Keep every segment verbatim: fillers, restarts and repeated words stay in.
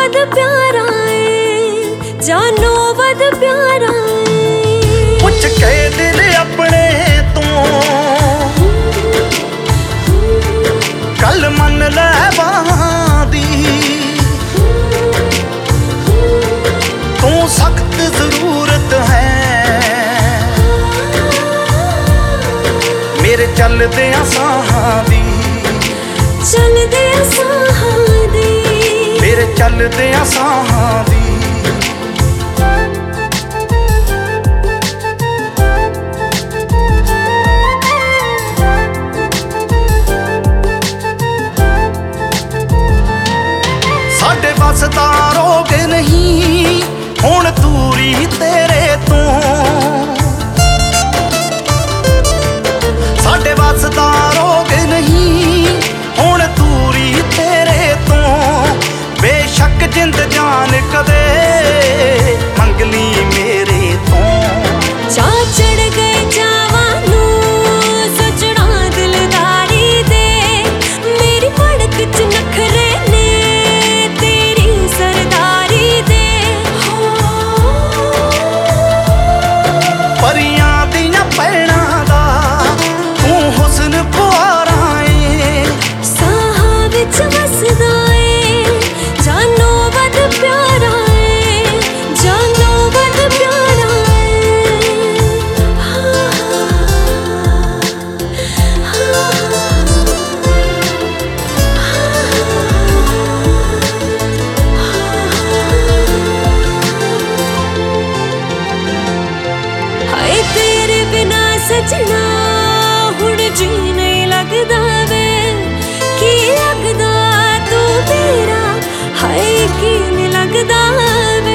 वध प्यारा है, जानो वध प्यारा है। पुछ के दिल अपने तू कल मन ले बादी, तू सख्त जरूरत है मेरे चलदे साहां दी, चलदे साहां दी, मेरे चलदे साहां दी। साडे बस दा रोग नहीं हुण दूरी तेरे तो, साडे बस दा रोग नहीं हुण दूरी तेरे तो। बेशक जिंद जान कदे मंगली मेरे तो। चा चढ़ गए जावानू सजना दिलदारी दे, मेरी पड़क च नखरे ने तेरी सरदारी दे। परियां दियां पैणां दा तू हुस्न पुआरा ए, साहां विच वसदा ए, जानो वध प्यारा है, जानो वध प्यारा है। हाय तेरे बिना सजना हुण जी नहीं लगदा वे, की लगदा तू तेरा, हाय की नहीं लगदा वे।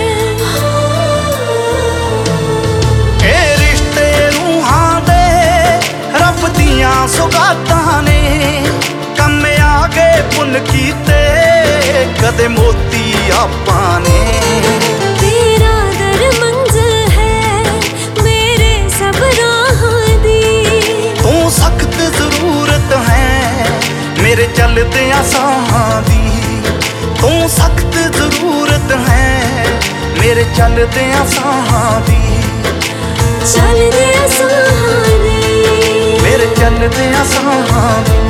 ए रिश्ते रूहां दे रब दियां सुगातां ने, कम आगे पुन कीते कदे मोती आपां ने। तेरा दर मंज़िल है मेरे सब राहां दी, तू सख्त जरूरत है मेरे चलदे साहां दी, तू सख्त जरूरत है मेरे चलदे साहां दी, चलदे साहां दी, मेरे चलदे साहां दी।